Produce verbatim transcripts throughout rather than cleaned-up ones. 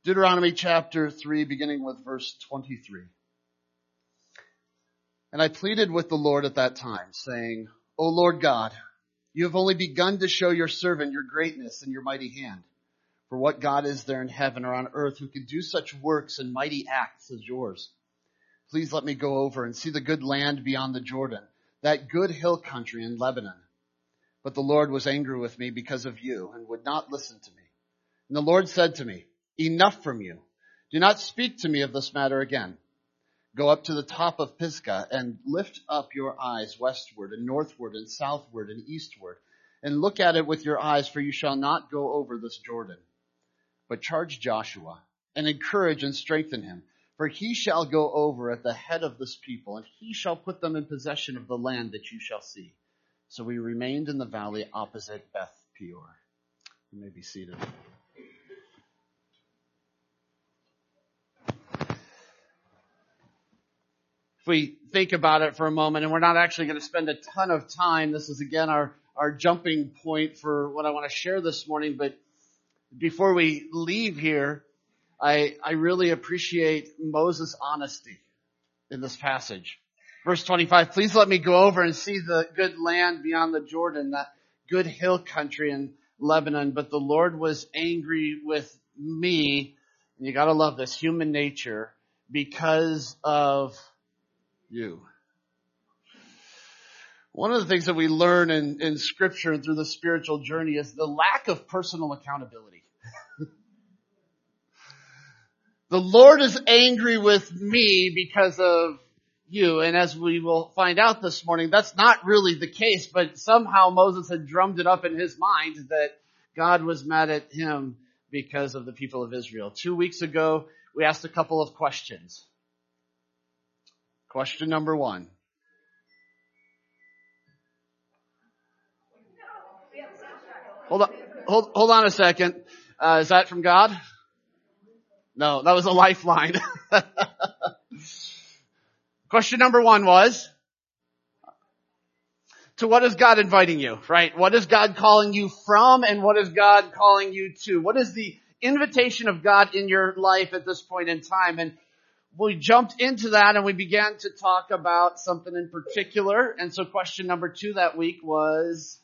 Deuteronomy chapter three, beginning with verse twenty-three. And I pleaded with the Lord at that time, saying, O Lord God, you have only begun to show your servant your greatness and your mighty hand. For what God is there in heaven or on earth who can do such works and mighty acts as yours? Please let me go over and see the good land beyond the Jordan, that good hill country in Lebanon. But the Lord was angry with me because of you and would not listen to me. And the Lord said to me, Enough from you. Do not speak to me of this matter again. Go up to the top of Pisgah and lift up your eyes westward and northward and southward and eastward, and look at it with your eyes, for you shall not go over this Jordan. But charge Joshua and encourage and strengthen him, for he shall go over at the head of this people, and he shall put them in possession of the land that you shall see. So we remained in the valley opposite Beth Peor. You may be seated. If we think about it for a moment, and we're not actually going to spend a ton of time, this is again our, our jumping point for what I want to share this morning, but before we leave here, I, I really appreciate Moses' honesty in this passage. Verse twenty-five, please let me go over and see the good land beyond the Jordan, that good hill country in Lebanon. But the Lord was angry with me, and you gotta love this, human nature, because of you. One of the things that we learn in, in Scripture and through the spiritual journey is the lack of personal accountability. The Lord is angry with me because of you. And as we will find out this morning, that's not really the case, but somehow Moses had drummed it up in his mind that God was mad at him because of the people of Israel. Two weeks ago, we asked a couple of questions. Question number one. Hold on, hold, hold on a second. Uh, is that from God? No, that was a lifeline. Question number one was, to what is God inviting you, right? What is God calling you from, and what is God calling you to? What is the invitation of God in your life at this point in time? And we jumped into that and we began to talk about something in particular. And so question number two that week was,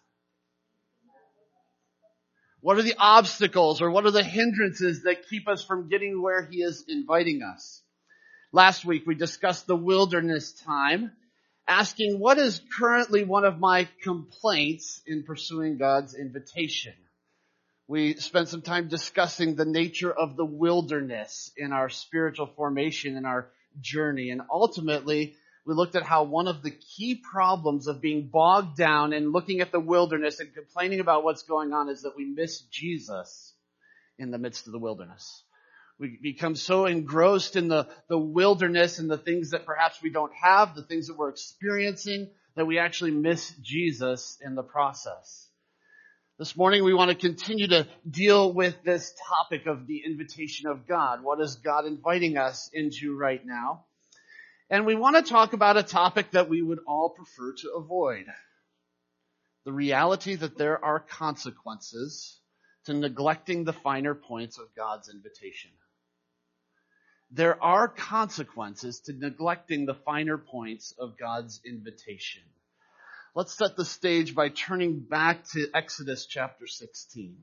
what are the obstacles or what are the hindrances that keep us from getting where He is inviting us? Last week we discussed the wilderness time, asking what is currently one of my complaints in pursuing God's invitation. We spent some time discussing the nature of the wilderness in our spiritual formation, in our journey. And ultimately, we looked at how one of the key problems of being bogged down and looking at the wilderness and complaining about what's going on is that we miss Jesus in the midst of the wilderness. We become so engrossed in the, the wilderness and the things that perhaps we don't have, the things that we're experiencing, that we actually miss Jesus in the process. This morning we want to continue to deal with this topic of the invitation of God. What is God inviting us into right now? And we want to talk about a topic that we would all prefer to avoid. The reality that there are consequences to neglecting the finer points of God's invitation. There are consequences to neglecting the finer points of God's invitation. Let's set the stage by turning back to Exodus chapter sixteen.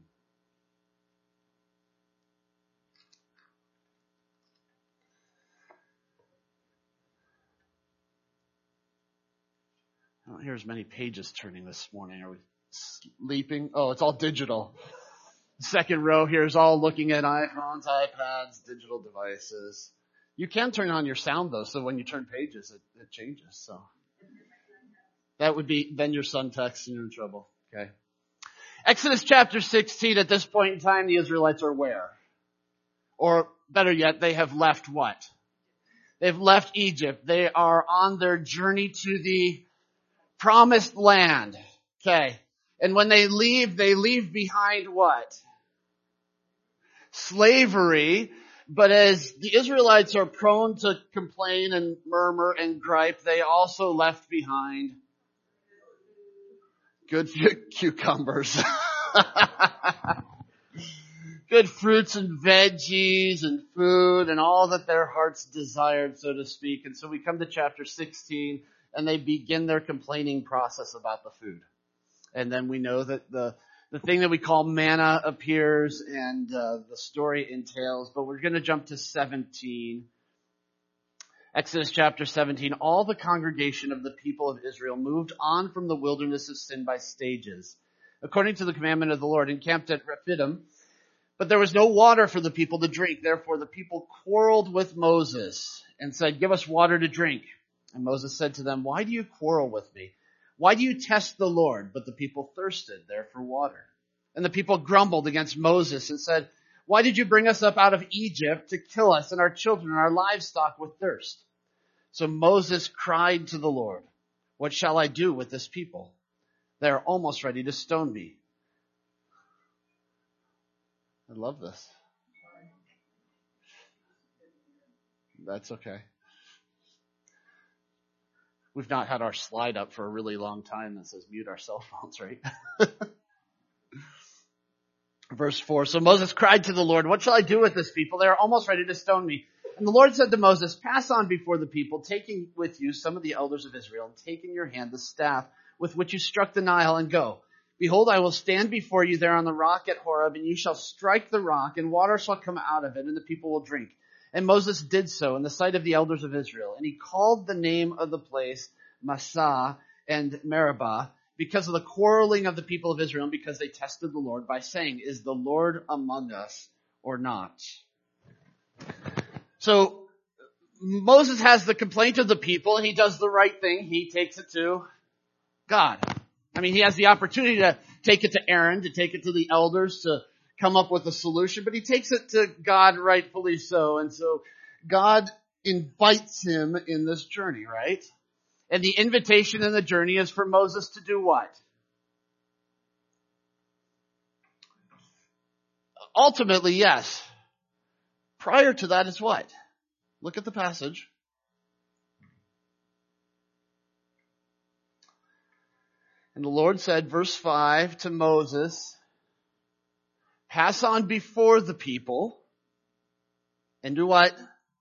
I don't hear as many pages turning this morning. Are we sleeping? Oh, it's all digital. Second row here is all looking at iPhones, iPads, digital devices. You can turn on your sound though, so when you turn pages, it, it changes. So that would be, then your son texts and you're in trouble. Okay. Exodus chapter sixteen, at this point in time, the Israelites are where? Or better yet, they have left what? They've left Egypt. They are on their journey to the promised land. Okay. And when they leave, they leave behind what? Slavery. But as the Israelites are prone to complain and murmur and gripe, they also left behind good cucumbers. good fruits and veggies and food and all that their hearts desired, so to speak. And so we come to chapter sixteen, and they begin their complaining process about the food. And then we know that the the thing that we call manna appears, and uh, the story entails. But we're going to jump to seventeen. Exodus chapter seventeen. All the congregation of the people of Israel moved on from the wilderness of sin by stages, according to the commandment of the Lord, encamped at Rephidim. But there was no water for the people to drink. Therefore the people quarreled with Moses and said, "Give us water to drink." And Moses said to them, "Why do you quarrel with me? Why do you test the Lord?" But the people thirsted there for water. And the people grumbled against Moses and said, "Why did you bring us up out of Egypt to kill us and our children and our livestock with thirst?" So Moses cried to the Lord, "What shall I do with this people? They are almost ready to stone me." I love this. That's okay. We've not had our slide up for a really long time that says mute our cell phones, right? Verse four. So Moses cried to the Lord, "What shall I do with this people? They are almost ready to stone me." And the Lord said to Moses, "Pass on before the people, taking with you some of the elders of Israel, and take in your hand the staff with which you struck the Nile, and go. Behold, I will stand before you there on the rock at Horeb, and you shall strike the rock, and water shall come out of it, and the people will drink." And Moses did so in the sight of the elders of Israel. And he called the name of the place Massah and Meribah, because of the quarreling of the people of Israel, and because they tested the Lord by saying, "Is the Lord among us or not?" So Moses has the complaint of the people, and he does the right thing. He takes it to God. I mean, he has the opportunity to take it to Aaron, to take it to the elders, to come up with a solution, but he takes it to God, rightfully so. And so God invites him in this journey, right? And the invitation in the journey is for Moses to do what? Ultimately, yes. Prior to that is what? Look at the passage. And the Lord said, verse five, to Moses, "Pass on before the people and do what?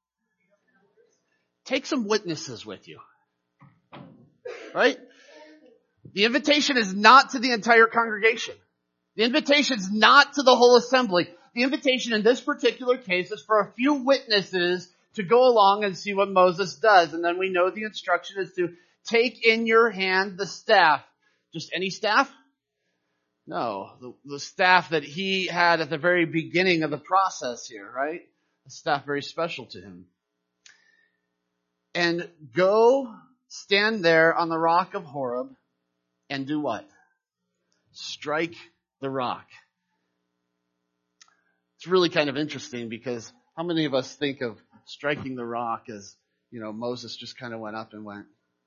Take some witnesses with you." Right? The invitation is not to the entire congregation. The invitation is not to the whole assembly. The invitation in this particular case is for a few witnesses to go along and see what Moses does. And then we know the instruction is to take in your hand the staff. Just any staff? No, the, the staff that he had at the very beginning of the process here, right? A staff very special to him. And go stand there on the rock of Horeb and do what? Strike the rock. It's really kind of interesting because how many of us think of striking the rock as, you know, Moses just kind of went up and went.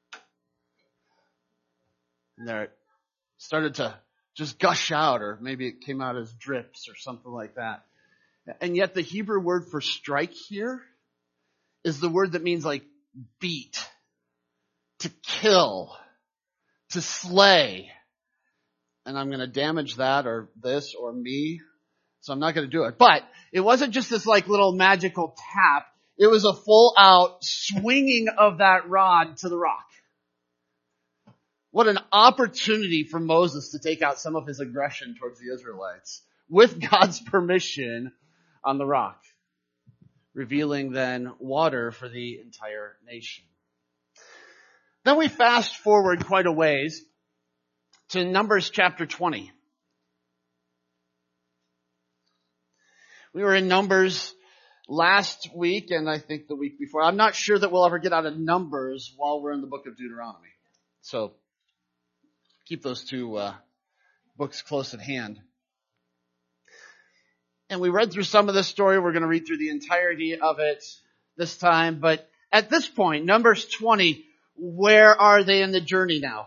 And there it started to just gush out, or maybe it came out as drips or something like that. And yet the Hebrew word for strike here is the word that means like beat, to kill, to slay. And I'm going to damage that or this or me, so I'm not going to do it. But it wasn't just this like little magical tap. It was a full out swinging of that rod to the rock. What an opportunity for Moses to take out some of his aggression towards the Israelites with God's permission on the rock, revealing then water for the entire nation. Then we fast forward quite a ways to Numbers chapter twenty. We were in Numbers last week and I think the week before. I'm not sure that we'll ever get out of Numbers while we're in the book of Deuteronomy. So keep those two uh, books close at hand. And we read through some of this story. We're going to read through the entirety of it this time. But at this point, Numbers twenty, where are they in the journey now?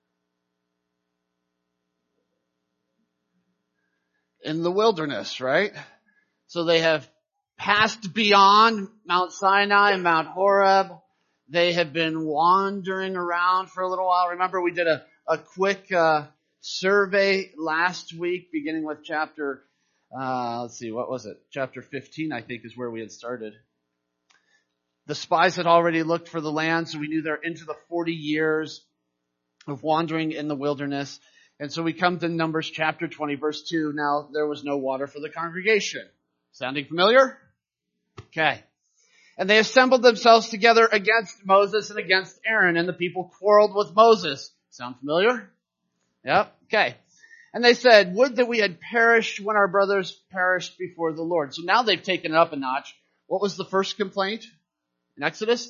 In the wilderness, right? So they have passed beyond Mount Sinai and Mount Horeb. They have been wandering around for a little while. Remember, we did a, a quick uh, survey last week, beginning with chapter Uh, let's see, what was it? Chapter fifteen, I think, is where we had started. The spies had already looked for the land, so we knew they're into the forty years of wandering in the wilderness. And so we come to Numbers chapter twenty, verse two. Now, there was no water for the congregation. Sounding familiar? Okay. And they assembled themselves together against Moses and against Aaron, and the people quarreled with Moses. Sound familiar? Yep. Okay. And they said, would that we had perished when our brothers perished before the Lord. So now they've taken it up a notch. What was the first complaint in Exodus?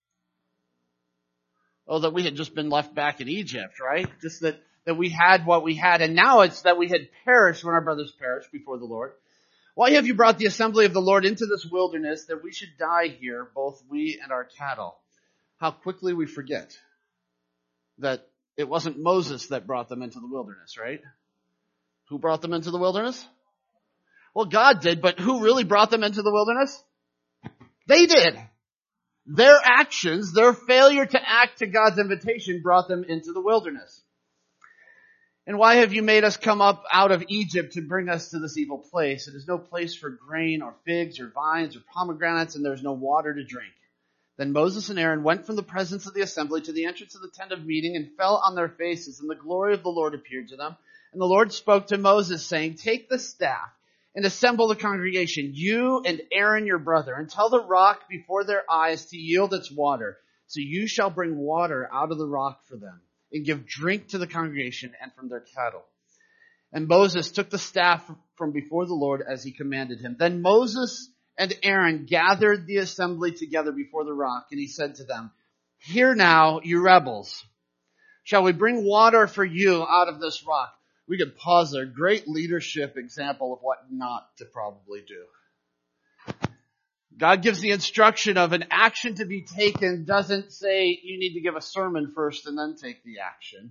Oh, that we had just been left back in Egypt, right? Just that, that we had what we had. And now it's that we had perished when our brothers perished before the Lord. Why have you brought the assembly of the Lord into this wilderness that we should die here, both we and our cattle? How quickly we forget that it wasn't Moses that brought them into the wilderness, right? Who brought them into the wilderness? Well, God did, but who really brought them into the wilderness? They did. Their actions, their failure to act to God's invitation brought them into the wilderness. And why have you made us come up out of Egypt to bring us to this evil place? It is no place for grain or figs or vines or pomegranates, and there is no water to drink. Then Moses and Aaron went from the presence of the assembly to the entrance of the tent of meeting and fell on their faces, and the glory of the Lord appeared to them. And the Lord spoke to Moses, saying, take the staff and assemble the congregation, you and Aaron your brother, and tell the rock before their eyes to yield its water. So you shall bring water out of the rock for them, and give drink to the congregation and from their cattle. And Moses took the staff from before the Lord as he commanded him. Then Moses and Aaron gathered the assembly together before the rock, and he said to them, hear now, you rebels. Shall we bring water for you out of this rock? We could pause there. Great leadership example of what not to probably do. God gives the instruction of an action to be taken, doesn't say you need to give a sermon first and then take the action.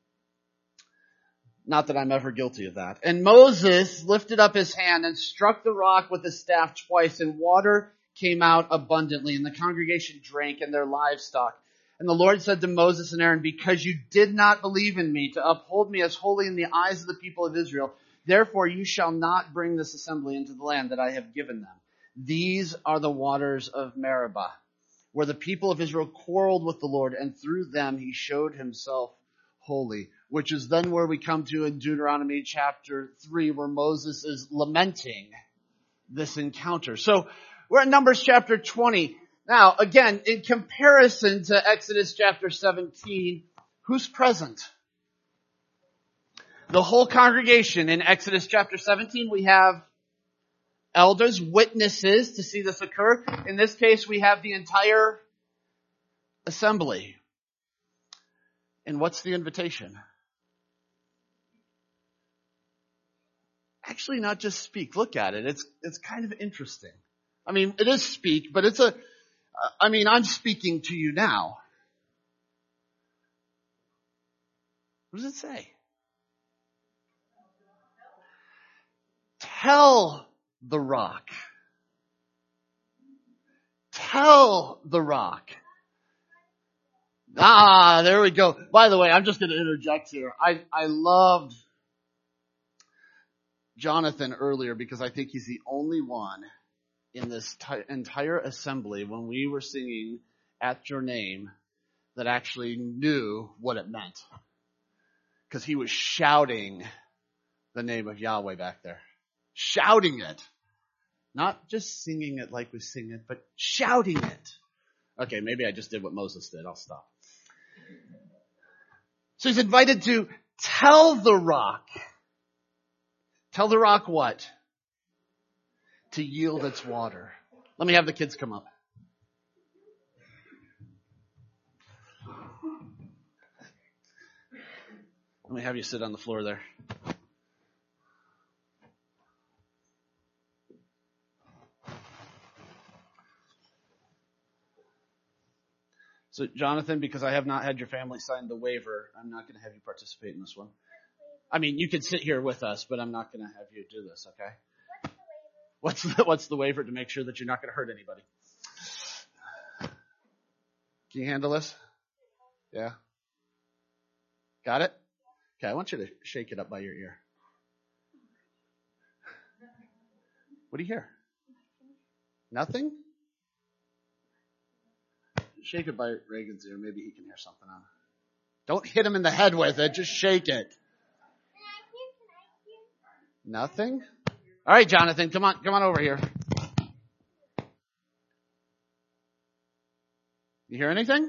Not that I'm ever guilty of that. And Moses lifted up his hand and struck the rock with his staff twice, and water came out abundantly, and the congregation drank and their livestock. And the Lord said to Moses and Aaron, because you did not believe in me to uphold me as holy in the eyes of the people of Israel, therefore you shall not bring this assembly into the land that I have given them. These are the waters of Meribah, where the people of Israel quarreled with the Lord, and through them he showed himself holy, which is then where we come to in Deuteronomy chapter three, where Moses is lamenting this encounter. So we're in Numbers chapter twenty. Now, again, in comparison to Exodus chapter seventeen, who's present? The whole congregation. In Exodus chapter seventeen, we have elders, witnesses to see this occur. In this case, we have the entire assembly. And what's the invitation? Actually, not just speak. Look at it. It's, it's kind of interesting. I mean, it is speak, but it's a, I mean, I'm speaking to you now. What does it say? Tell the rock. Tell the rock. Ah, there we go. By the way, I'm just going to interject here. I, I loved Jonathan earlier because I think he's the only one in this t- entire assembly when we were singing At Your Name that actually knew what it meant. Because he was shouting the name of Yahweh back there. Shouting it. Not just singing it like we sing it, but shouting it. Okay, maybe I just did what Moses did. I'll stop. So he's invited to tell the rock. Tell the rock what? To yield its water. Let me have the kids come up. Let me have you sit on the floor there. So, Jonathan, because I have not had your family sign the waiver, I'm not going to have you participate in this one. I mean, you can sit here with us, but I'm not going to have you do this, okay? What's the, what's the waiver to make sure that you're not going to hurt anybody? Can you handle this? Yeah? Got it? Okay, I want you to shake it up by your ear. What do you hear? Nothing? Shake it by Reagan's ear. Maybe he can hear something on it. Don't hit him in the head with it. Just shake it. Nothing? All right, Jonathan, come on, come on over here. You hear anything?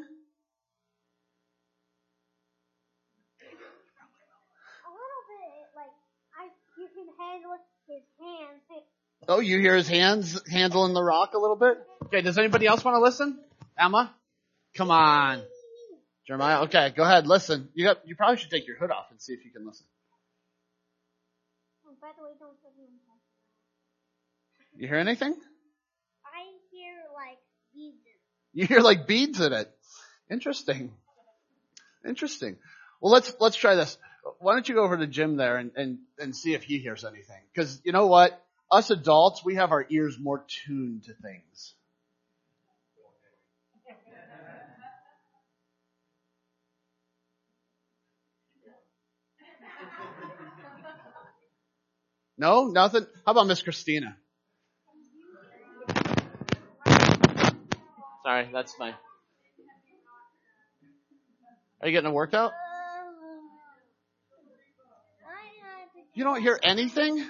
A little bit, like, I, you can handle his hands. Oh, you hear his hands handling the rock a little bit? Okay, does anybody else want to listen? Emma? Come on. Jeremiah? Okay, go ahead, listen. You got, you probably should take your hood off and see if you can listen. Oh, by the way, don't put me in touch. You hear anything? I hear, like, beads in it. You hear like beads in it. Interesting. Interesting. Well, let's, let's try this. Why don't you go over to Jim there and, and, and see if he hears anything? Cause you know what? Us adults, we have our ears more tuned to things. No? Nothing? How about Miss Christina? Sorry, that's fine. Are you getting a workout? You don't hear anything?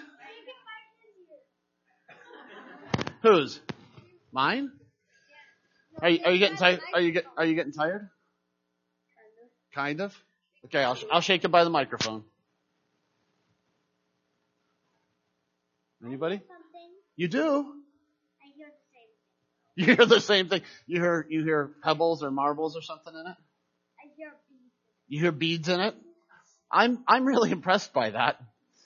Whose? Mine? Are you, are you getting tired? Are you get, are you getting tired? Kind of. Okay, I'll I'll shake it by the microphone. Anybody? You do. You hear the same thing. You hear you hear pebbles or marbles or something in it? I hear beads. You hear beads in it? I'm I'm really impressed by that.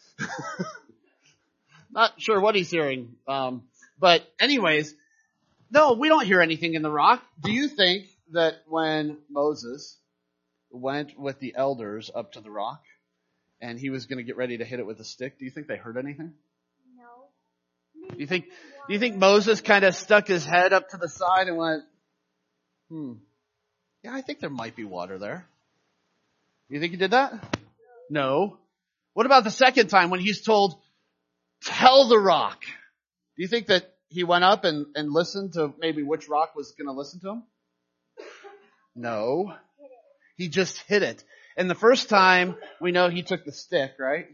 Not sure what he's hearing. Um, but anyways, no, we don't hear anything in the rock. Do you think that when Moses went with the elders up to the rock and he was going to get ready to hit it with a stick, do you think they heard anything? No. Do you think, do you think Moses kind of stuck his head up to the side and went, hmm, yeah, I think there might be water there. You think he did that? No. What about the second time when he's told, tell the rock? Do you think that he went up and, and listened to maybe which rock was going to listen to him? No. He just hit it. And the first time we know he took the stick, right?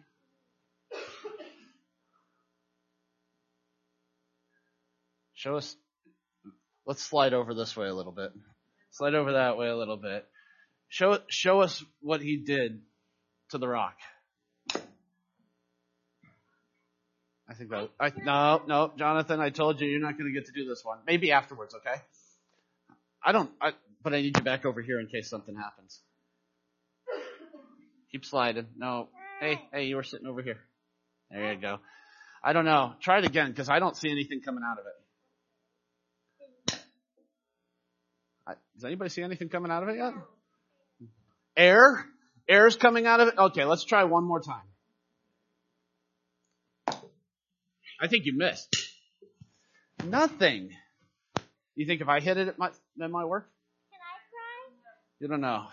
Show us. Let's slide over this way a little bit. Slide over that way a little bit. Show, show us what he did to the rock. I think that, I, no, no, Jonathan, I told you, you're not going to get to do this one. Maybe afterwards, okay? I don't, I, but I need you back over here in case something happens. Keep sliding. No. Hey, hey, you were sitting over here. There you go. I don't know. Try it again because I don't see anything coming out of it. I, does anybody see anything coming out of it yet? Air? Air's coming out of it? Okay, let's try one more time. I think you missed. Nothing. You think if I hit it, it might, that might work? Can I try? You don't know.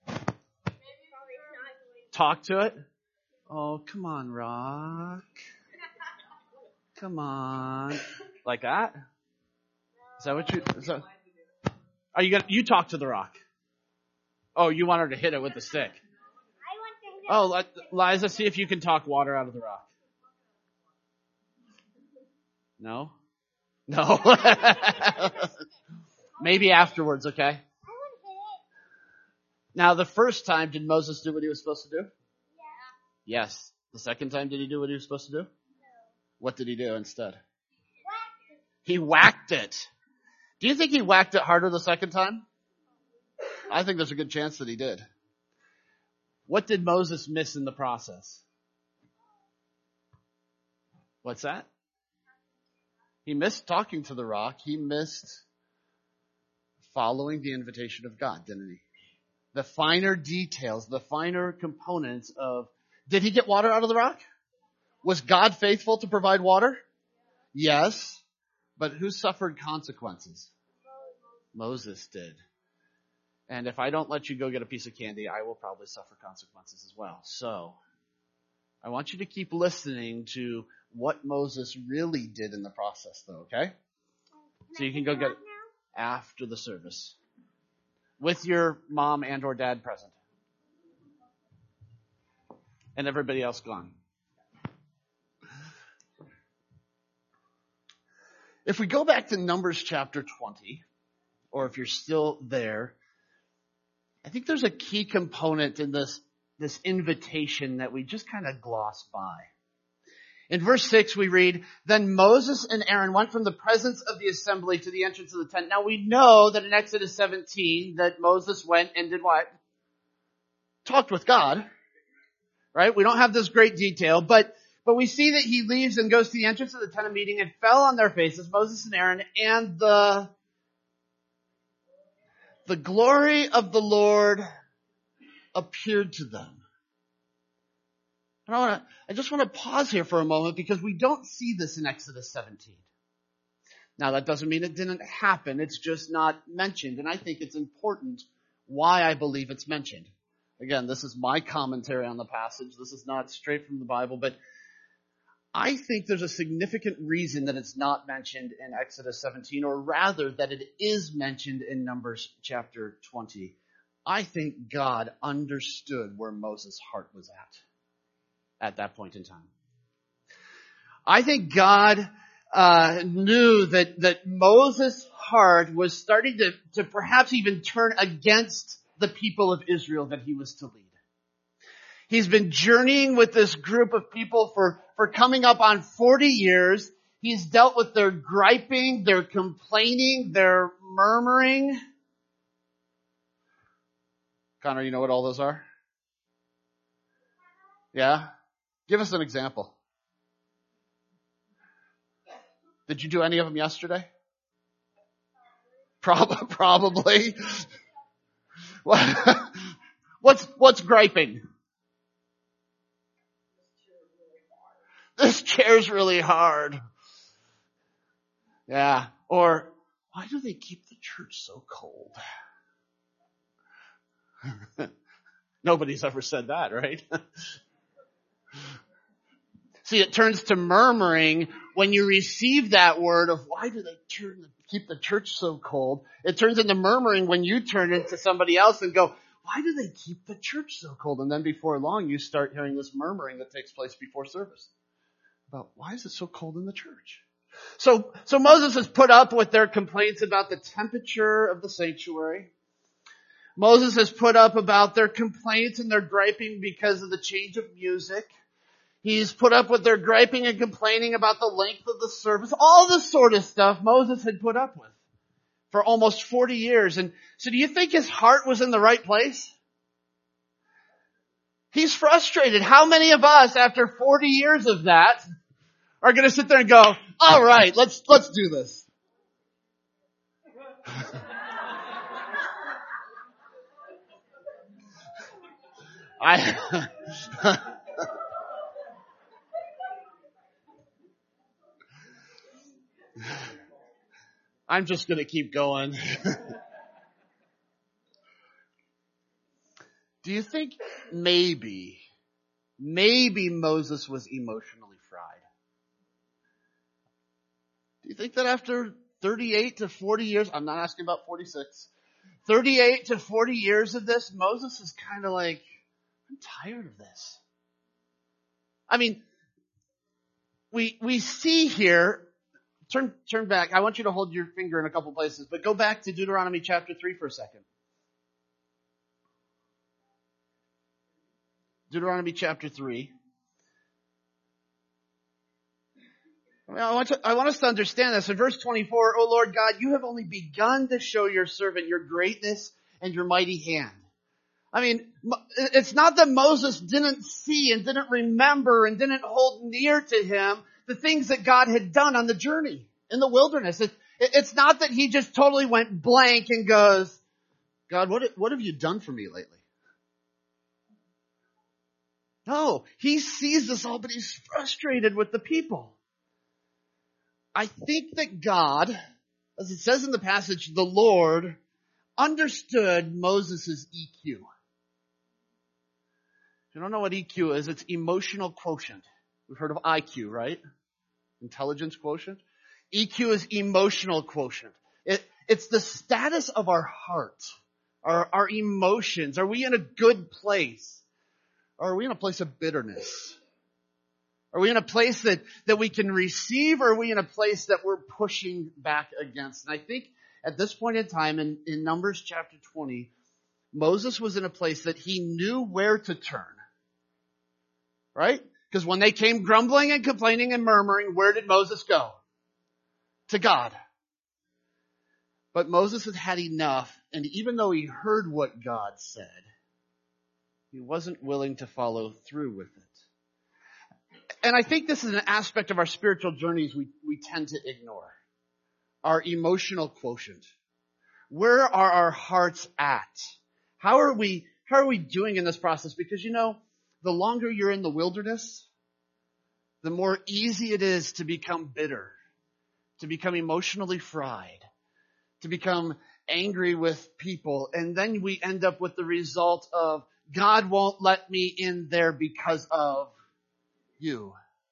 Talk to it? Oh, come on, rock. Come on. Like that? Is that what you, is that, are you gonna, you talk to the rock? Oh, you want her to hit it with the stick? I want to hit it. Oh, Liza, see if you can talk water out of the rock. No? No. Maybe afterwards, okay? I want to hit it. Now, the first time, did Moses do what he was supposed to do? Yeah. Yes. The second time, did he do what he was supposed to do? No. What did he do instead? Whack it. He whacked it. Do you think he whacked it harder the second time? I think there's a good chance that he did. What did Moses miss in the process? What's that? He missed talking to the rock. He missed following the invitation of God, didn't he? The finer details, the finer components of, did he get water out of the rock? Was God faithful to provide water? Yes. But who suffered consequences? Moses did. And if I don't let you go get a piece of candy, I will probably suffer consequences as well. So, I want you to keep listening to what Moses really did in the process, though, okay? So you can go get it after the service with your mom and or dad present and everybody else gone. If we go back to Numbers chapter twenty, or if you're still there, I think there's a key component in this, this invitation that we just kind of gloss by. In verse six we read, "Then Moses and Aaron went from the presence of the assembly to the entrance of the tent." Now we know that in Exodus seventeen that Moses went and did what? Talked with God. Right? We don't have this great detail, but but we see that he leaves and goes to the entrance of the tent of meeting and fell on their faces, Moses and Aaron, and the the glory of the Lord appeared to them. And I want to, I just want to pause here for a moment because we don't see this in Exodus seventeen. Now that doesn't mean it didn't happen. It's just not mentioned. And I think it's important why I believe it's mentioned. Again, this is my commentary on the passage. This is not straight from the Bible, but I think there's a significant reason that it's not mentioned in Exodus seventeen, or rather that it is mentioned in Numbers chapter twenty. I think God understood where Moses' heart was at. At that point in time. I think God uh, knew that, that Moses' heart was starting to, to perhaps even turn against the people of Israel that he was to lead. He's been journeying with this group of people for, for coming up on forty years. He's dealt with their griping, their complaining, their murmuring. Connor, you know what all those are? Yeah? Give us an example. Did you do any of them yesterday? Prob- probably. What's, what's griping? This chair's really hard. Yeah. Or, why do they keep the church so cold? Nobody's ever said that, right? See, it turns to murmuring when you receive that word of why do they turn, keep the church so cold? It turns into murmuring when you turn it to somebody else and go, why do they keep the church so cold? And then before long, you start hearing this murmuring that takes place before service about why is it so cold in the church? So, so Moses has put up with their complaints about the temperature of the sanctuary. Moses has put up about their complaints and their griping because of the change of music. He's put up with their griping and complaining about the length of the service. All this sort of stuff Moses had put up with for almost forty years. And so do you think his heart was in the right place? He's frustrated. How many of us, after forty years of that, are going to sit there and go, all right, let's, let's do this. I, I'm just going to keep going. Do you think maybe, maybe Moses was emotionally fried? Do you think that after thirty-eight to forty years, I'm not asking about forty-six, thirty-eight to forty years of this, Moses is kind of like, I'm tired of this. I mean, we, we see here, turn, turn back. I want you to hold your finger in a couple places, but go back to Deuteronomy chapter three for a second. Deuteronomy chapter three. I, mean, I, want to, I want us to understand this. In verse twenty-four, O Lord God, you have only begun to show your servant your greatness and your mighty hand. I mean, it's not that Moses didn't see and didn't remember and didn't hold near to him the things that God had done on the journey in the wilderness. It, it's not that he just totally went blank and goes, God, what, what have you done for me lately? No, he sees this all, but he's frustrated with the people. I think that God, as it says in the passage, the Lord understood Moses' E Q. If you don't know what E Q is, it's emotional quotient. We've heard of I Q, right? intelligence quotient. E Q is emotional quotient. It, it's the status of our heart, our, our emotions. Are we in a good place? Or are we in a place of bitterness? Are we in a place that, that we can receive, or are we in a place that we're pushing back against? And I think at this point in time in, in Numbers chapter twenty, Moses was in a place that he knew where to turn. Right? Because when they came grumbling and complaining and murmuring, where did Moses go? To God. But Moses had had enough, and even though he heard what God said, he wasn't willing to follow through with it. And I think this is an aspect of our spiritual journeys we, we tend to ignore. Our emotional quotient. Where are our hearts at? How are we, how are we doing in this process? Because you know, the longer you're in the wilderness, the more easy it is to become bitter, to become emotionally fried, to become angry with people. And then we end up with the result of, God won't let me in there because of you.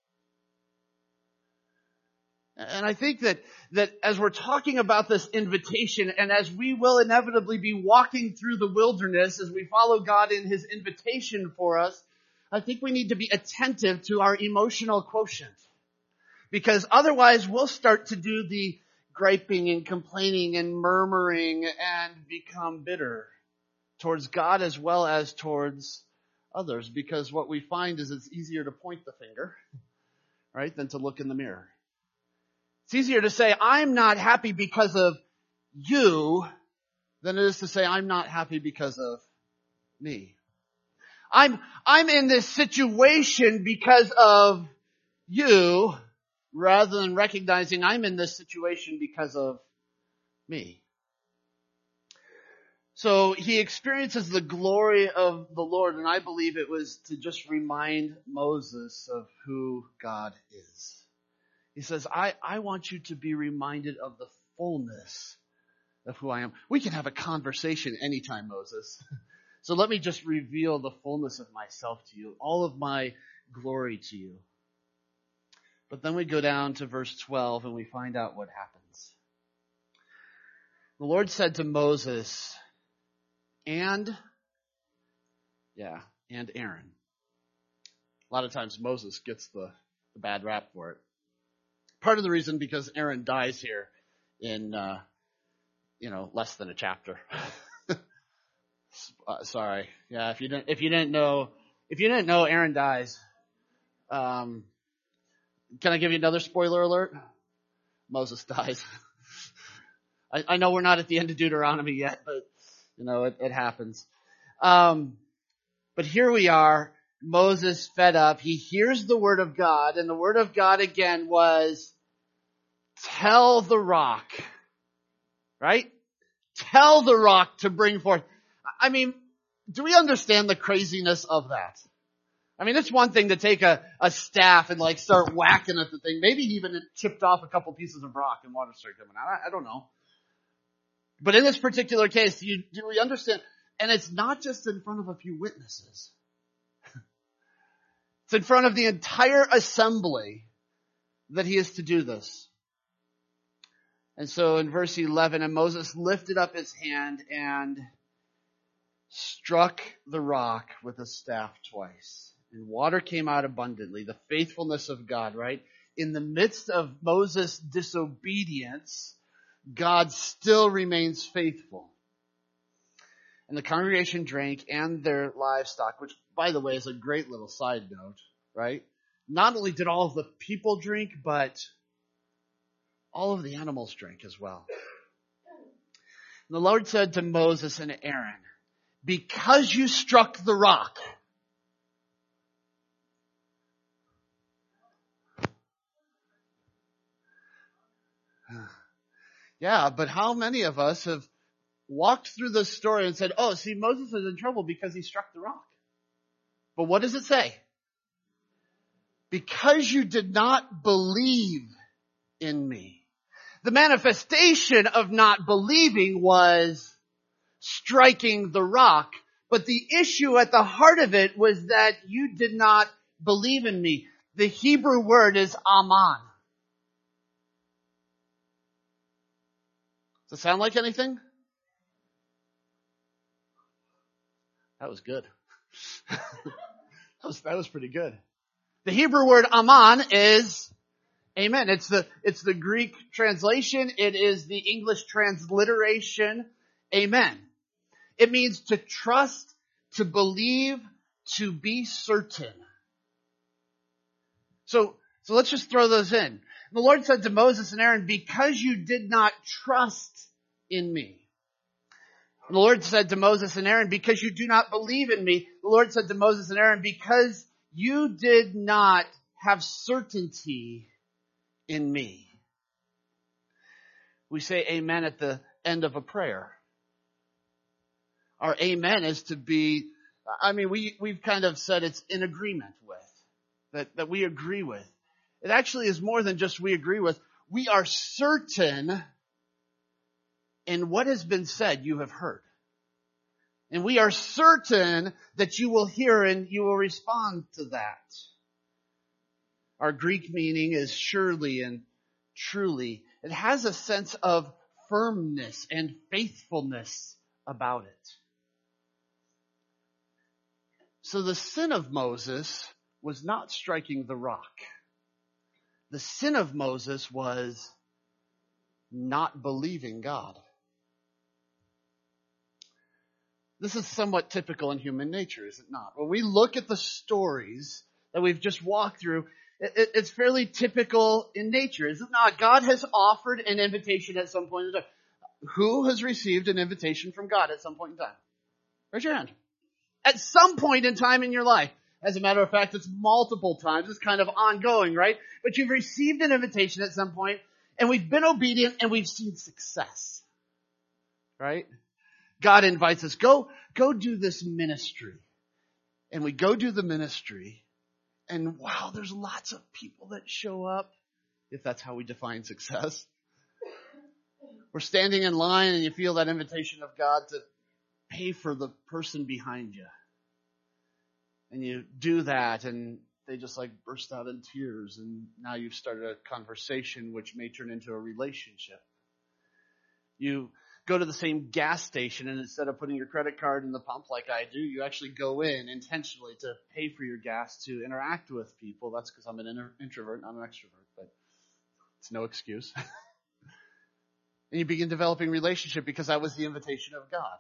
And I think that, that as we're talking about this invitation, and as we will inevitably be walking through the wilderness as we follow God in His invitation for us, I think we need to be attentive to our emotional quotient. Because otherwise we'll start to do the griping and complaining and murmuring and become bitter towards God as well as towards others. Because what we find is it's easier to point the finger, right, than to look in the mirror. It's easier to say, I'm not happy because of you, than it is to say, I'm not happy because of me. I'm, I'm in this situation because of you, rather than recognizing I'm in this situation because of me. So he experiences the glory of the Lord, and I believe it was to just remind Moses of who God is. He says, I, I want you to be reminded of the fullness of who I am. We can have a conversation anytime, Moses. So let me just reveal the fullness of myself to you, all of my glory to you. But then we go down to verse twelve and we find out what happens. The Lord said to Moses, and, yeah, and Aaron. A lot of times Moses gets the, the bad rap for it. Part of the reason because Aaron dies here in, uh, you know, less than a chapter. uh, sorry. Yeah, if you didn't, if you didn't know, if you didn't know, Aaron dies. Um, can I give you another spoiler alert? Moses dies. I, I know we're not at the end of Deuteronomy yet, but you know, it, it happens. Um, but here we are. Moses fed up. He hears the word of God, and the word of God again was, tell the rock, right? Tell the rock to bring forth. I mean, do we understand the craziness of that? I mean, it's one thing to take a, a staff and like start whacking at the thing. Maybe even it chipped off a couple pieces of rock and water started coming out. I, I don't know. But in this particular case, you, do we understand? And it's not just in front of a few witnesses. It's in front of the entire assembly that he is to do this. And so in verse eleven, and Moses lifted up his hand and struck the rock with a staff twice. And water came out abundantly. The faithfulness of God, right? In the midst of Moses' disobedience, God still remains faithful. And the congregation drank and their livestock, which, by the way, is a great little side note, right? Not only did all of the people drink, but all of the animals drank as well. And the Lord said to Moses and Aaron, because you struck the rock, yeah, but how many of us have walked through this story and said, oh, see, Moses is in trouble because he struck the rock. But what does it say? Because you did not believe in me. The manifestation of not believing was striking the rock. But the issue at the heart of it was that you did not believe in me. The Hebrew word is aman. Does it sound like anything? That was good. that was, that was pretty good. The Hebrew word aman is amen. It's the, it's the Greek translation. It is the English transliteration. Amen. It means to trust, to believe, to be certain. So, so let's just throw those in. The Lord said to Moses and Aaron, because you did not trust in me. The Lord said to Moses and Aaron, because you do not believe in me. The Lord said to Moses and Aaron, because you did not have certainty in me. We say amen at the end of a prayer. Our amen is to be, I mean, we, we've kind of said it's in agreement with, that, that we agree with. It actually is more than just we agree with. We are certain in what has been said you have heard. And we are certain that you will hear and you will respond to that. Our Greek meaning is surely and truly. It has a sense of firmness and faithfulness about it. So the sin of Moses was not striking the rock. The sin of Moses was not believing God. This is somewhat typical in human nature, is it not? When we look at the stories that we've just walked through, it, it's fairly typical in nature, is it not? God has offered an invitation at some point in time. Who has received an invitation from God at some point in time? Raise your hand. At some point in time in your life. As a matter of fact, it's multiple times. It's kind of ongoing, right? But you've received an invitation at some point, and we've been obedient, and we've seen success. Right? God invites us, go, go do this ministry. And we go do the ministry, and wow, there's lots of people that show up, if that's how we define success. We're standing in line, and you feel that invitation of God to pay for the person behind you. And you do that, and they just like burst out in tears, and now you've started a conversation which may turn into a relationship. You go to the same gas station, and instead of putting your credit card in the pump like I do, you actually go in intentionally to pay for your gas to interact with people. That's because I'm an inter- introvert, not an extrovert, but it's no excuse. And you begin developing relationship because that was the invitation of God.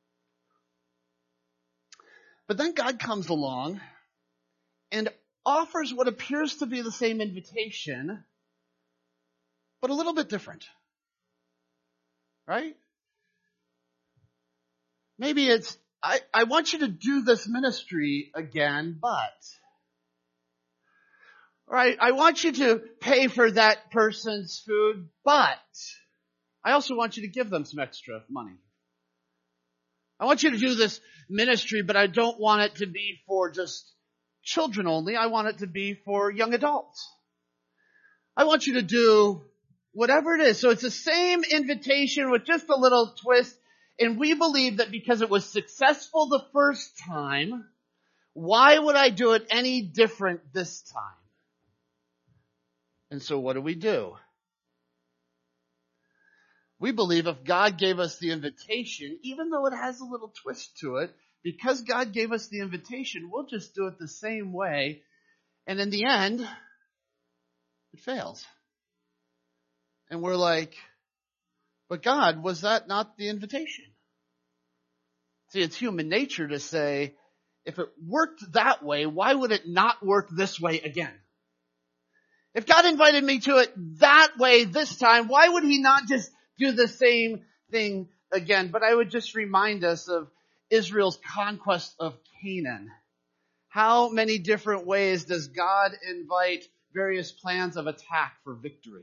But then God comes along and offers what appears to be the same invitation, but a little bit different. Right? Maybe it's, I, I want you to do this ministry again, but, right, I want you to pay for that person's food, but I also want you to give them some extra money. I want you to do this ministry, but I don't want it to be for just children only. I want it to be for young adults. I want you to do whatever it is. So it's the same invitation with just a little twist. And we believe that because it was successful the first time, why would I do it any different this time? And so what do we do? We believe if God gave us the invitation, even though it has a little twist to it, because God gave us the invitation, we'll just do it the same way. And in the end, it fails. And we're like, but God, was that not the invitation? See, it's human nature to say, if it worked that way, why would it not work this way again? If God invited me to it that way this time, why would he not just do the same thing again? But I would just remind us of Israel's conquest of Canaan. How many different ways does God invite various plans of attack for victory?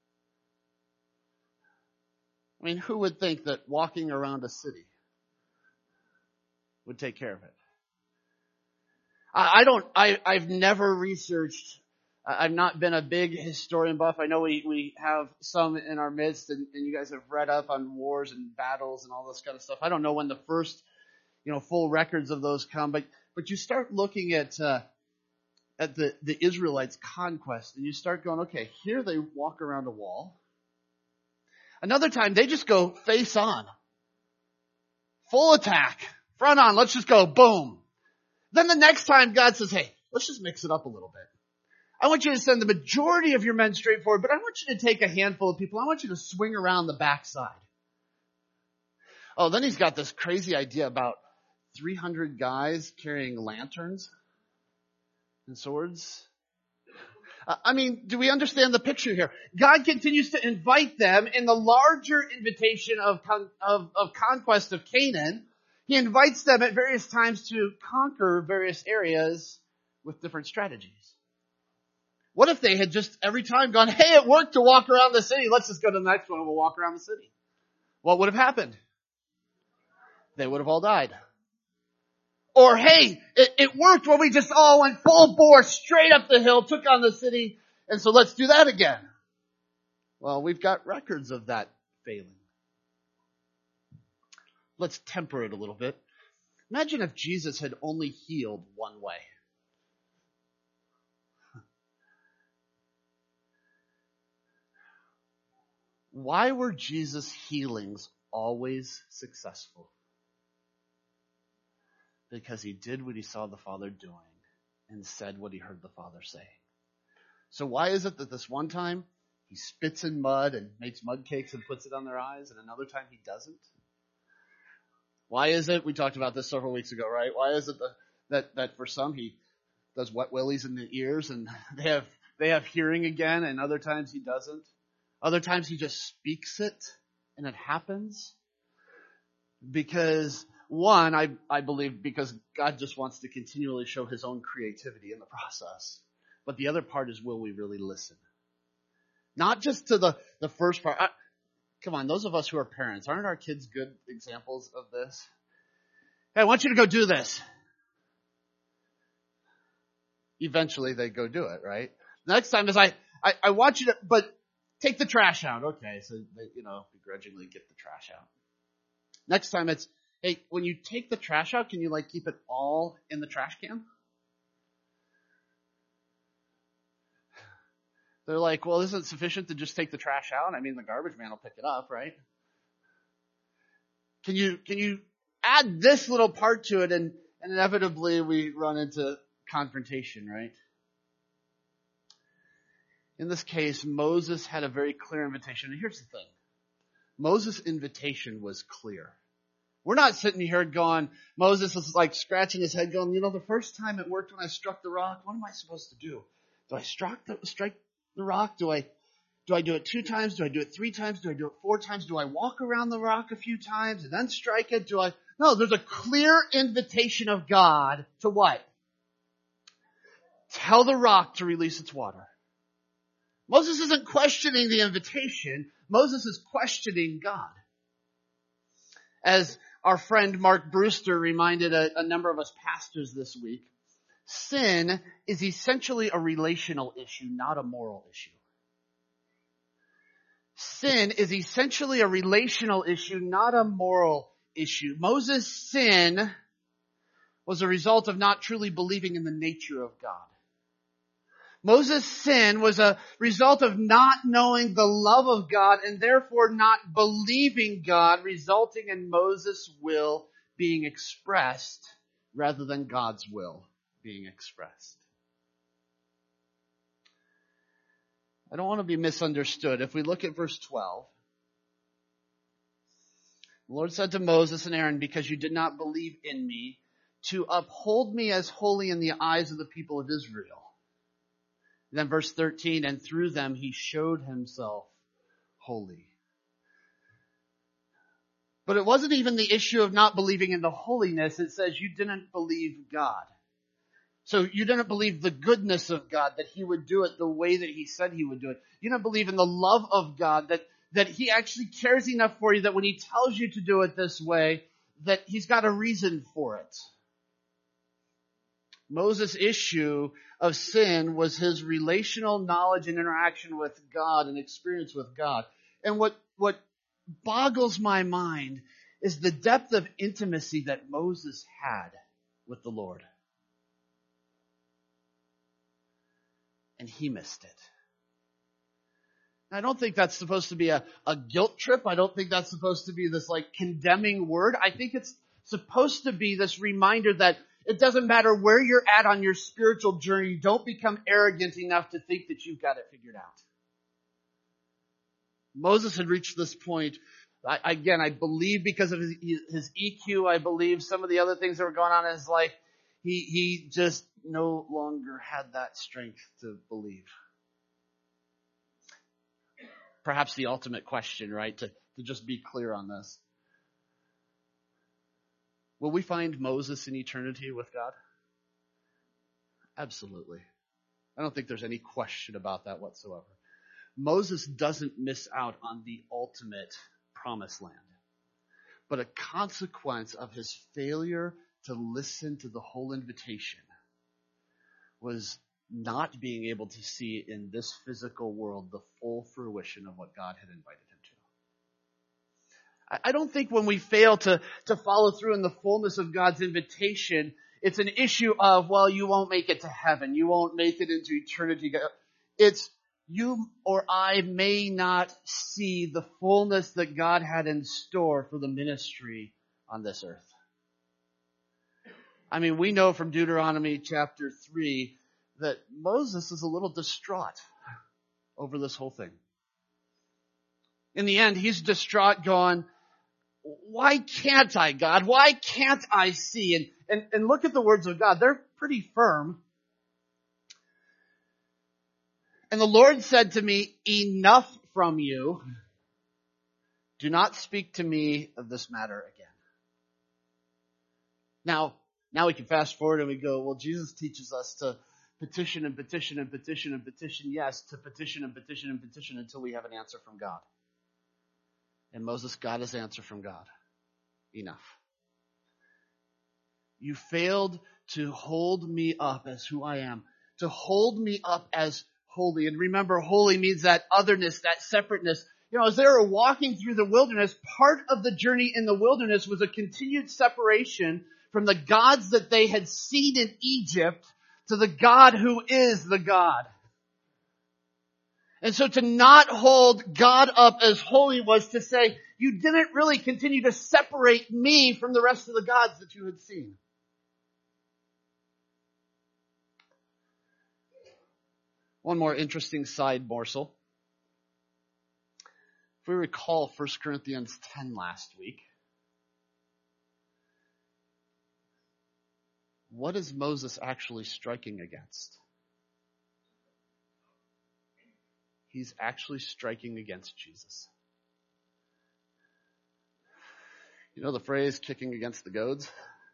I mean, who would think that walking around a city would take care of it? I, I don't, I, I've never researched, I've not been a big historian buff. I know we, we have some in our midst, and, and you guys have read up on wars and battles and all this kind of stuff. I don't know when the first, you know, full records of those come, but, but you start looking at, uh, at the, the Israelites' conquest, and you start going, okay, here they walk around a wall. Another time they just go face on. Full attack. Front on. Let's just go. Boom. Then the next time God says, hey, let's just mix it up a little bit. I want you to send the majority of your men straight forward, but I want you to take a handful of people. I want you to swing around the backside. Oh, then he's got this crazy idea about three hundred guys carrying lanterns and swords. Uh, I mean, do we understand the picture here? God continues to invite them in the larger invitation of, con- of, of conquest of Canaan. He invites them at various times to conquer various areas with different strategies. What if they had just every time gone, hey, it worked to walk around the city. Let's just go to the next one and we'll walk around the city. What would have happened? They would have all died. Or, hey, it, it worked when we just all went full bore straight up the hill, took on the city, and so let's do that again. Well, we've got records of that failing. Let's temper it a little bit. Imagine if Jesus had only healed one way. Why were Jesus' healings always successful? Because he did what he saw the Father doing and said what he heard the Father saying. So why is it that this one time he spits in mud and makes mud cakes and puts it on their eyes, and another time he doesn't? Why is it, we talked about this several weeks ago, right? Why is it the, that, that for some he does wet willies in the ears and they have, they have hearing again, and other times he doesn't? Other times he just speaks it and it happens? Because one, I, I believe because God just wants to continually show his own creativity in the process. But the other part is, will we really listen? Not just to the, the first part. I, come on, those of us who are parents, aren't our kids good examples of this? Hey, I want you to go do this. Eventually they go do it, right? Next time is I, I, I want you to, but take the trash out. Okay, so they, you know, begrudgingly get the trash out. Next time it's, hey, when you take the trash out, can you like keep it all in the trash can? They're like, well, isn't it sufficient to just take the trash out? I mean, the garbage man will pick it up, right? Can you, can you add this little part to it? And, and inevitably we run into confrontation, right? In this case, Moses had a very clear invitation. And here's the thing. Moses' invitation was clear. We're not sitting here going, Moses is like scratching his head going, you know, the first time it worked when I struck the rock, what am I supposed to do? Do I strike the, strike the rock? Do I, do I do it two times? Do I do it three times? Do I do it four times? Do I walk around the rock a few times and then strike it? Do I? No, there's a clear invitation of God to what? Tell the rock to release its water. Moses isn't questioning the invitation. Moses is questioning God. As our friend Mark Brewster reminded a, a number of us pastors this week, sin is essentially a relational issue, not a moral issue. Sin is essentially a relational issue, not a moral issue. Moses' sin was a result of not truly believing in the nature of God. Moses' sin was a result of not knowing the love of God and therefore not believing God, resulting in Moses' will being expressed rather than God's will being expressed. I don't want to be misunderstood. If we look at verse twelve, the Lord said to Moses and Aaron, because you did not believe in me, to uphold me as holy in the eyes of the people of Israel. Then verse thirteen, and through them he showed himself holy. But it wasn't even the issue of not believing in the holiness. It says you didn't believe God. So you didn't believe the goodness of God, that he would do it the way that he said he would do it. You don't believe in the love of God, that, that he actually cares enough for you that when he tells you to do it this way, that he's got a reason for it. Moses' issue of sin was his relational knowledge and interaction with God and experience with God. And what, what boggles my mind is the depth of intimacy that Moses had with the Lord. And he missed it. I don't think that's supposed to be a, a guilt trip. I don't think that's supposed to be this like condemning word. I think it's supposed to be this reminder that it doesn't matter where you're at on your spiritual journey. Don't become arrogant enough to think that you've got it figured out. Moses had reached this point. I, again, I believe because of his, his E Q, I believe some of the other things that were going on in his life, he, he just no longer had that strength to believe. Perhaps the ultimate question, right, to, to just be clear on this. Will we find Moses in eternity with God? Absolutely. I don't think there's any question about that whatsoever. Moses doesn't miss out on the ultimate promised land, but a consequence of his failure to listen to the whole invitation was not being able to see in this physical world the full fruition of what God had invited him to. I don't think when we fail to, to follow through in the fullness of God's invitation, it's an issue of, well, you won't make it to heaven. You won't make it into eternity. It's you or I may not see the fullness that God had in store for the ministry on this earth. I mean, we know from Deuteronomy chapter three that Moses is a little distraught over this whole thing. In the end, he's distraught going, why can't I, God? Why can't I see? And, and, and look at the words of God. They're pretty firm. And the Lord said to me, enough from you. Do not speak to me of this matter again. Now, now we can fast forward and we go, well, Jesus teaches us to petition and petition and petition and petition, yes, to petition and petition and petition until we have an answer from God. And Moses got his answer from God. Enough. You failed to hold me up as who I am, to hold me up as holy. And remember, holy means that otherness, that separateness. You know, as they were walking through the wilderness, part of the journey in the wilderness was a continued separation from the gods that they had seen in Egypt to the God who is the God. And so to not hold God up as holy was to say, you didn't really continue to separate me from the rest of the gods that you had seen. One more interesting side morsel. If we recall First Corinthians ten last week, what is Moses actually striking against? He's actually striking against Jesus. You know the phrase, kicking against the goads?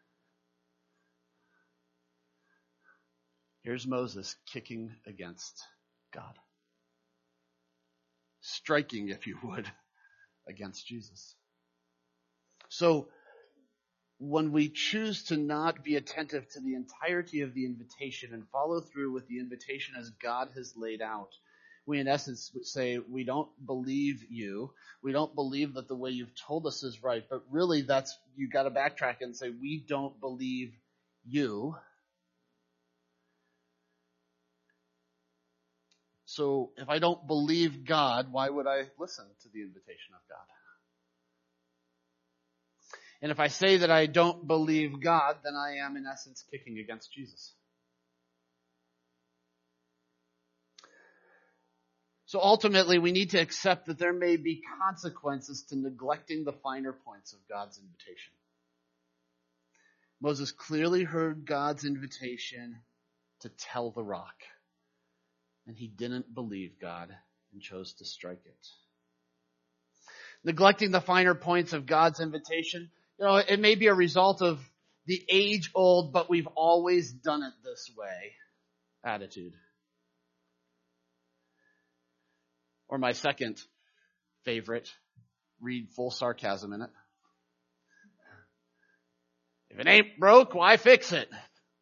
Here's Moses kicking against God. Striking, if you would, against Jesus. So, when we choose to not be attentive to the entirety of the invitation and follow through with the invitation as God has laid out, we in essence would say, we don't believe you. We don't believe that the way you've told us is right. But really, that's, you got to backtrack and say, we don't believe you. So if I don't believe God, why would I listen to the invitation of God? And if I say that I don't believe God, then I am in essence kicking against Jesus. So ultimately, we need to accept that there may be consequences to neglecting the finer points of God's invitation. Moses clearly heard God's invitation to tell the rock, and he didn't believe God and chose to strike it. Neglecting the finer points of God's invitation, you know, it may be a result of the age-old, but we've always done it this way attitude. Or my second favorite, read full sarcasm in it. If it ain't broke, why fix it?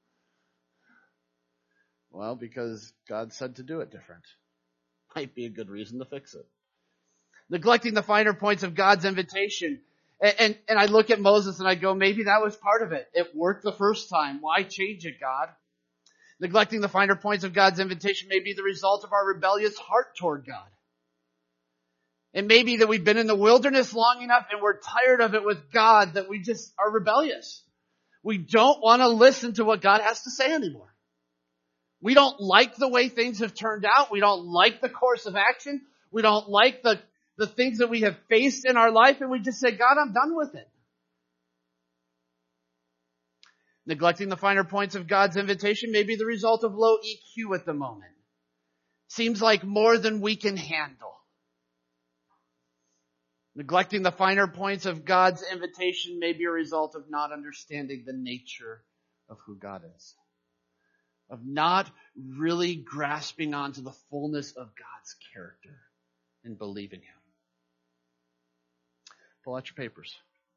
Well, because God said to do it different. Might be a good reason to fix it. Neglecting the finer points of God's invitation. And, and, and I look at Moses and I go, maybe that was part of it. It worked the first time. Why change it, God? Neglecting the finer points of God's invitation may be the result of our rebellious heart toward God. It may be that we've been in the wilderness long enough and we're tired of it with God that we just are rebellious. We don't want to listen to what God has to say anymore. We don't like the way things have turned out. We don't like the course of action. We don't like the, the things that we have faced in our life, and we just say, God, I'm done with it. Neglecting the finer points of God's invitation may be the result of low E Q at the moment. Seems like more than we can handle. Neglecting the finer points of God's invitation may be a result of not understanding the nature of who God is. Of not really grasping onto the fullness of God's character and believing Him. Pull out your papers.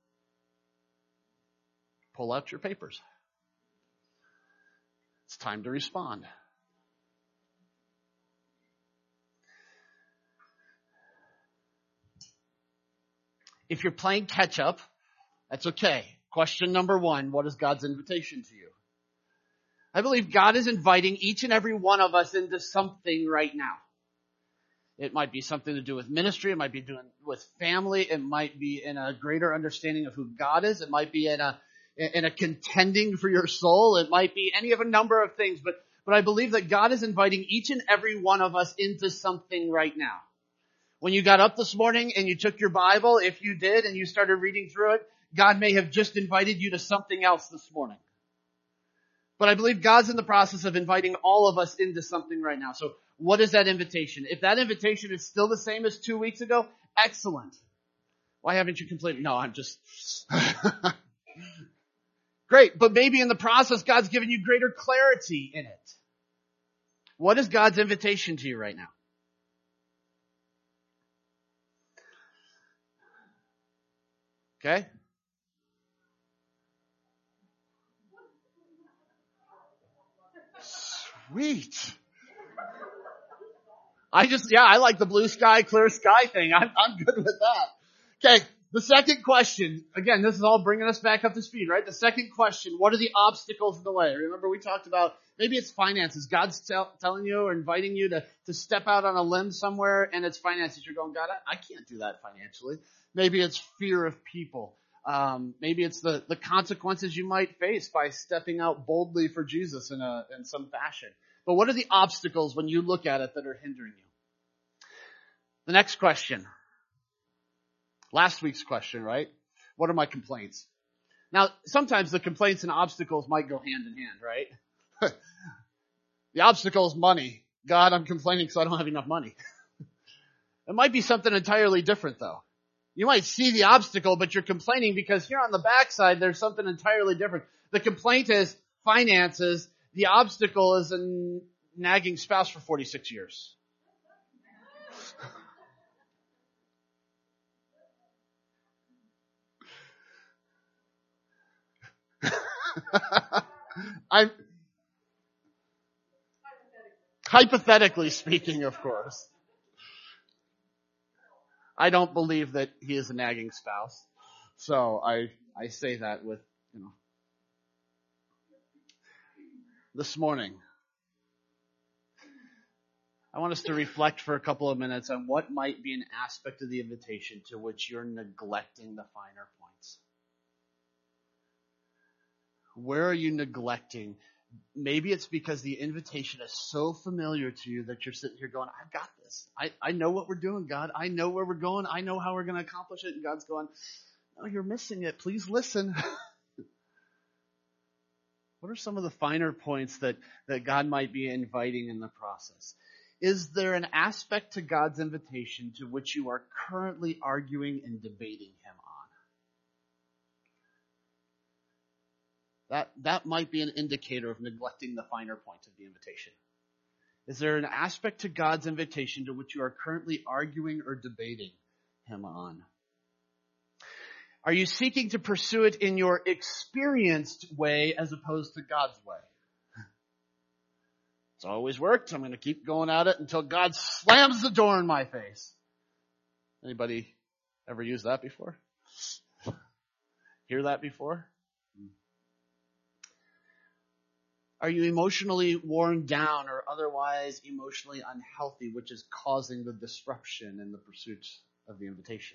Pull out your papers. It's time to respond. If you're playing catch up, that's okay. Question number one, what is God's invitation to you? I believe God is inviting each and every one of us into something right now. It might be something to do with ministry. It might be doing with family. It might be in a greater understanding of who God is. It might be in a in a contending for your soul. It might be any of a number of things. But, but I believe that God is inviting each and every one of us into something right now. When you got up this morning and you took your Bible, if you did, and you started reading through it, God may have just invited you to something else this morning. But I believe God's in the process of inviting all of us into something right now. So what is that invitation? If that invitation is still the same as two weeks ago, excellent. Why haven't you completed? No, I'm just... Great, but maybe in the process, God's given you greater clarity in it. What is God's invitation to you right now? Okay? Sweet. I just, yeah, I like the blue sky, clear sky thing. I'm, I'm good with that. Okay, the second question. Again, this is all bringing us back up to speed, right? The second question, what are the obstacles in the way? Remember we talked about, maybe it's finances. God's tell, telling you or inviting you to, to step out on a limb somewhere, and it's finances. You're going, God, I, I can't do that financially. Maybe it's fear of people. Um, maybe it's the, the consequences you might face by stepping out boldly for Jesus in a, in some fashion. But what are the obstacles when you look at it that are hindering you? The next question. Last week's question, right? What are my complaints? Now, sometimes the complaints and obstacles might go hand in hand, right? The obstacle is money. God, I'm complaining because I don't have enough money. It might be something entirely different, though. You might see the obstacle, but you're complaining because here on the backside, there's something entirely different. The complaint is finances. The obstacle is a nagging spouse for forty-six years. I'm hypothetically speaking, of course. I don't believe that he is a nagging spouse. So I, I say that with, you know. This morning, I want us to reflect for a couple of minutes on what might be an aspect of the invitation to which you're neglecting the finer points. Where are you neglecting? Maybe it's because the invitation is so familiar to you that you're sitting here going, I've got this. I, I know what we're doing, God. I know where we're going. I know how we're going to accomplish it. And God's going, no, you're missing it. Please listen. What are some of the finer points that, that God might be inviting in the process? Is there an aspect to God's invitation to which you are currently arguing and debating Him on? That, that might be an indicator of neglecting the finer points of the invitation. Is there an aspect to God's invitation to which you are currently arguing or debating Him on? Are you seeking to pursue it in your experienced way as opposed to God's way? It's always worked. I'm going to keep going at it until God slams the door in my face. Anybody ever used that before? Hear that before? Are you emotionally worn down or otherwise emotionally unhealthy, which is causing the disruption in the pursuit of the invitation?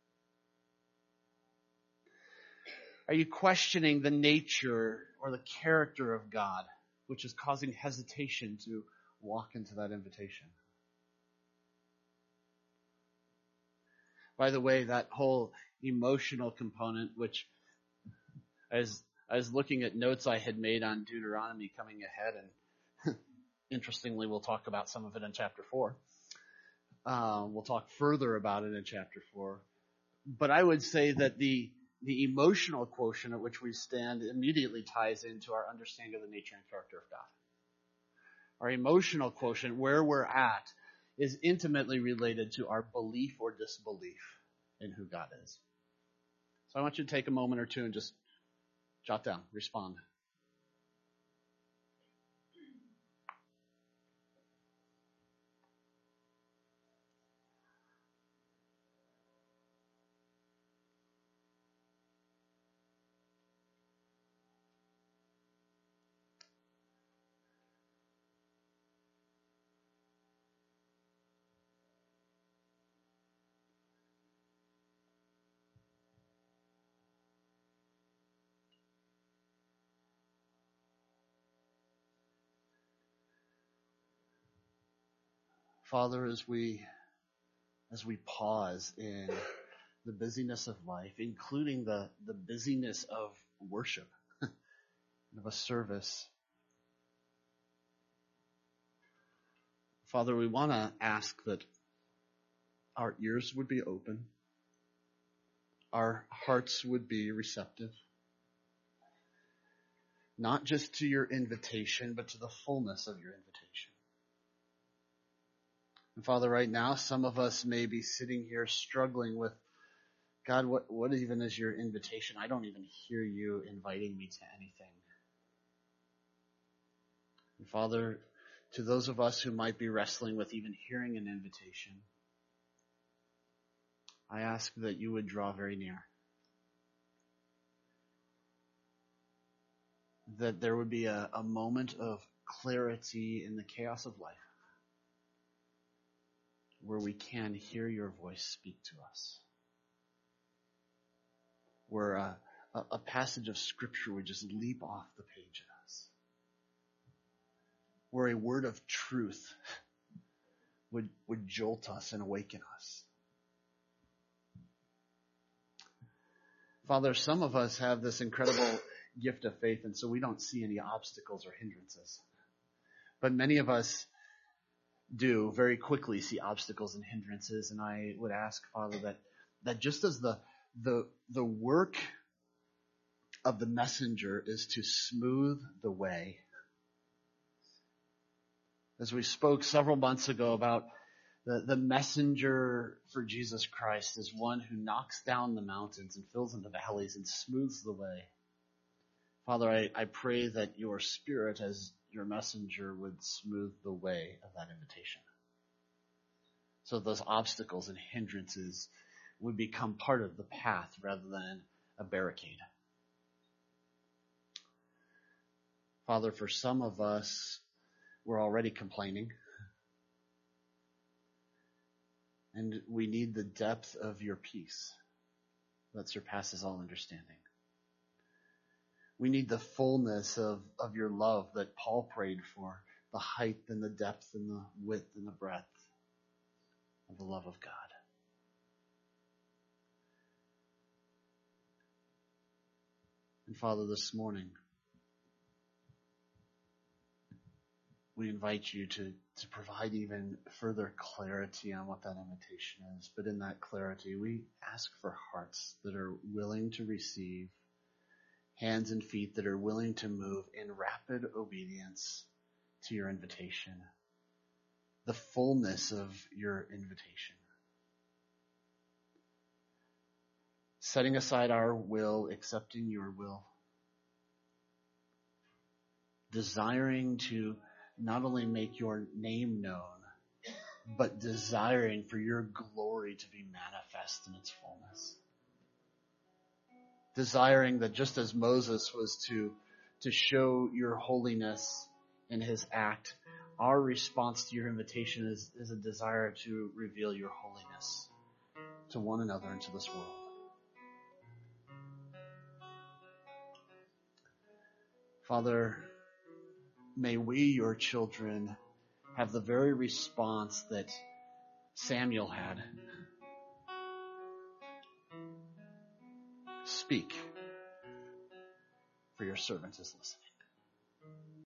Are you questioning the nature or the character of God, which is causing hesitation to walk into that invitation? By the way, that whole emotional component, which I was, I was looking at notes I had made on Deuteronomy coming ahead, and interestingly, we'll talk about some of it in chapter four. Uh, we'll talk further about it in chapter four. But I would say that the the emotional quotient at which we stand immediately ties into our understanding of the nature and character of God. Our emotional quotient, where we're at, is intimately related to our belief or disbelief in who God is. So I want you to take a moment or two and just jot down, respond. Father, as we as we pause in the busyness of life, including the, the busyness of worship, of a service, Father, we want to ask that our ears would be open, our hearts would be receptive, not just to your invitation, but to the fullness of your invitation. And Father, right now, some of us may be sitting here struggling with, God, what, what even is your invitation? I don't even hear you inviting me to anything. And Father, to those of us who might be wrestling with even hearing an invitation, I ask that you would draw very near. That there would be a, a moment of clarity in the chaos of life, where we can hear your voice speak to us. Where a, a, a passage of scripture would just leap off the page at us. Where a word of truth would, would jolt us and awaken us. Father, some of us have this incredible gift of faith, and so we don't see any obstacles or hindrances. But many of us do very quickly see obstacles and hindrances, and I would ask, Father, that, that just as the, the, the work of the messenger is to smooth the way, as we spoke several months ago about the, the messenger for Jesus Christ is one who knocks down the mountains and fills in the valleys and smooths the way. Father, I, I pray that your Spirit as your messenger would smooth the way of that invitation. So those obstacles and hindrances would become part of the path rather than a barricade. Father, for some of us, we're already complaining. And we need the depth of your peace that surpasses all understanding. We need the fullness of, of your love that Paul prayed for, the height and the depth and the width and the breadth of the love of God. And Father, this morning, we invite you to, to provide even further clarity on what that invitation is. But in that clarity, we ask for hearts that are willing to receive, hands and feet that are willing to move in rapid obedience to your invitation, the fullness of your invitation. Setting aside our will, accepting your will, desiring to not only make your name known, but desiring for your glory to be manifest in its fullness. Desiring that just as Moses was to, to show your holiness in his act, our response to your invitation is, is a desire to reveal your holiness to one another and to this world. Father, may we, your children, have the very response that Samuel had. Speak, for your servant is listening.